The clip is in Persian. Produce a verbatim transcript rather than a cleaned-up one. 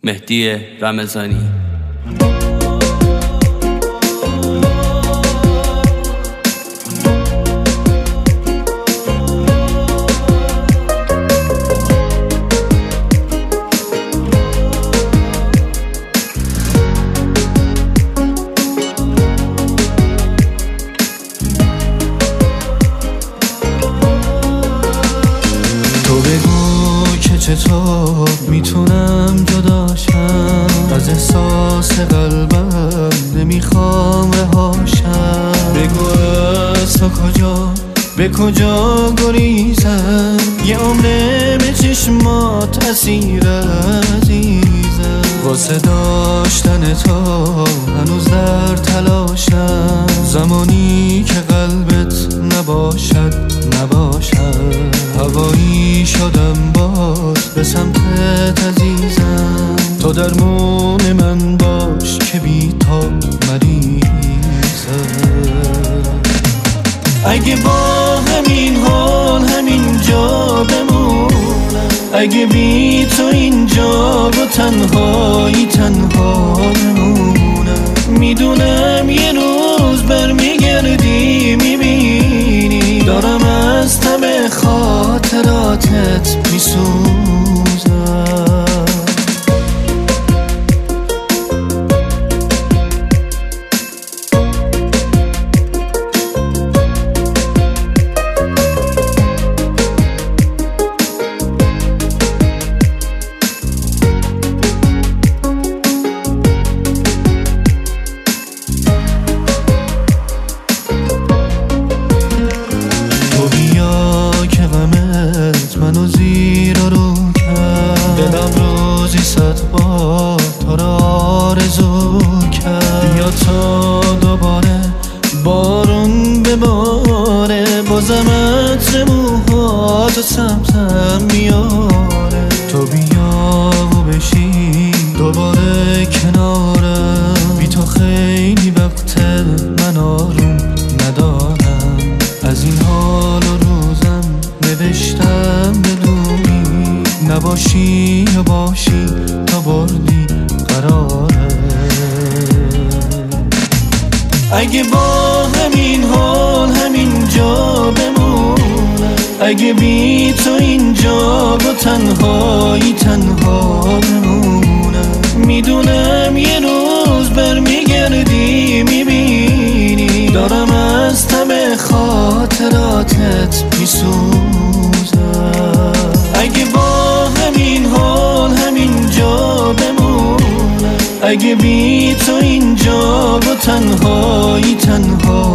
مهدی رمضانی. چطور میتونم جداشم از احساس قلبم، نمیخوام رهاشم. بگو از تو کجا به کجا گریزم، یه عمره به چشمات اسیر عزیزم. واسه داشتن تو هنوز در تلاشم، زمانی که قلبت نباشد نباشد. هوایی شدم باز به سمتت عزیزم، تو درمون من باش که بی تو مریضم. اگه با همین حال همین جا بمونم، اگه بی تو اینجا با تنهایی تنها بمونم. میدونم یه روز برمیگردی میبینی دارم از تب خاطراتت میسوزم. منو زیر رو کرد، دلم روزی صد بار تو را آرزو کرد. بیا تا دوباره بارون بباره، بازم عطر موهاتو سمتم میاره. تو بیا و بشین دوباره کنارم، بی تو خیلی وقت من آروم ندارم. از این حال و روزم نوشتم بدونی، نباشی یا باشی تا بردی قراره. اگه با همین حال همین جا بمونم، اگه بی تو اینجا با تنهایی تنها بمونم. میدونم یه روز برمیگردی میبینی دارم از تب خاطراتت میسوزم. اگه با همین حال همین جا بمونم، اگه بی تو اینجا با تنهایی تنها